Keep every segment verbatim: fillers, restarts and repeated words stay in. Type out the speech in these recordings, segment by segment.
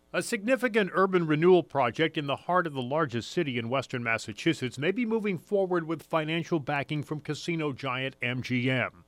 A significant urban renewal project in the heart of the largest city in western Massachusetts may be moving forward with financial backing from casino giant M G M.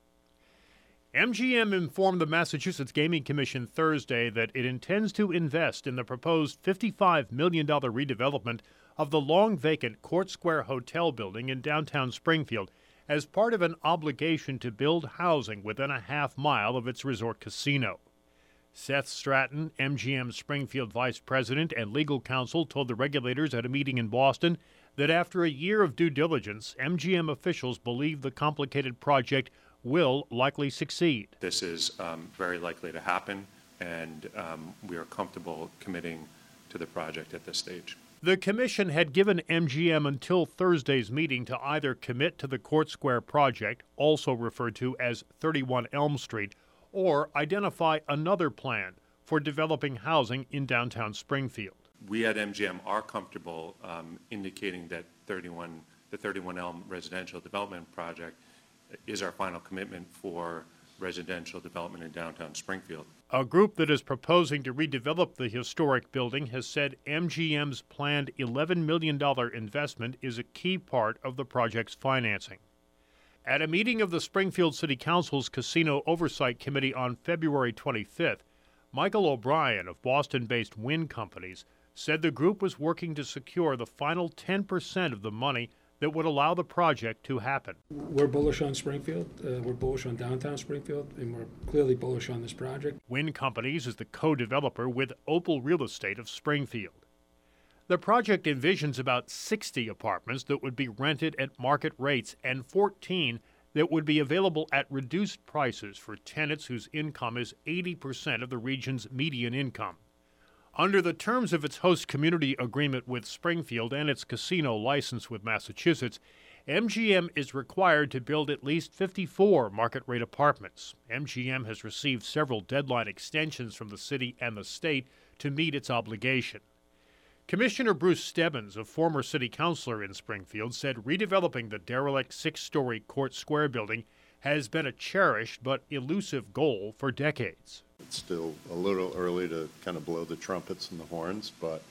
M G M informed the Massachusetts Gaming Commission Thursday that it intends to invest in the proposed fifty-five million dollars redevelopment of the long-vacant Court Square Hotel building in downtown Springfield as part of an obligation to build housing within a half mile of its resort casino. Seth Stratton, M G M Springfield vice president and legal counsel, told the regulators at a meeting in Boston that after a year of due diligence, M G M officials believe the complicated project will likely succeed. This is um, very likely to happen, and um, we are comfortable committing to the project at this stage. The commission had given M G M until Thursday's meeting to either commit to the Court Square project, also referred to as thirty-one Elm Street, or identify another plan for developing housing in downtown Springfield. We at M G M are comfortable um, indicating that thirty-one, the thirty-one Elm residential development project is our final commitment for residential development in downtown Springfield. A group that is proposing to redevelop the historic building has said M G M's planned eleven million dollars investment is a key part of the project's financing. At a meeting of the Springfield City Council's Casino Oversight Committee on February twenty-fifth, Michael O'Brien of Boston-based Wynn Companies said the group was working to secure the final ten percent of the money that would allow the project to happen. We're bullish on Springfield, uh, we're bullish on downtown Springfield, and we're clearly bullish on this project. Wynn Companies is the co-developer with Opal Real Estate of Springfield. The project envisions about sixty apartments that would be rented at market rates and fourteen that would be available at reduced prices for tenants whose income is eighty percent of the region's median income. Under the terms of its host community agreement with Springfield and its casino license with Massachusetts, M G M is required to build at least fifty-four market-rate apartments. M G M has received several deadline extensions from the city and the state to meet its obligation. Commissioner Bruce Stebbins, a former city councilor in Springfield, said redeveloping the derelict six-story Court Square building has been a cherished but elusive goal for decades. It's still a little early to kind of blow the trumpets and the horns, but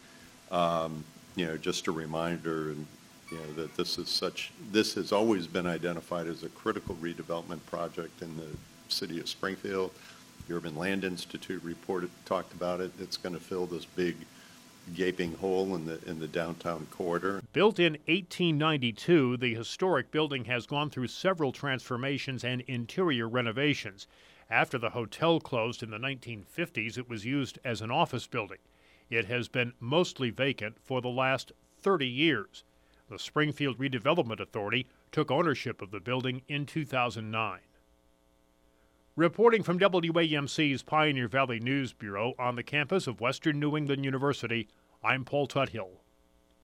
um, you know, just a reminder, and you know, that this is such. This has always been identified as a critical redevelopment project in the city of Springfield. The Urban Land Institute reported talked about it. It's going to fill this big gaping hole in the in the downtown corridor. Built in eighteen ninety-two, the historic building has gone through several transformations and interior renovations. After the hotel closed in the nineteen fifties, it was used as an office building. It has been mostly vacant for the last thirty years. The Springfield Redevelopment Authority took ownership of the building in two thousand nine. Reporting from W A M C's Pioneer Valley News Bureau on the campus of Western New England University, I'm Paul Tuthill.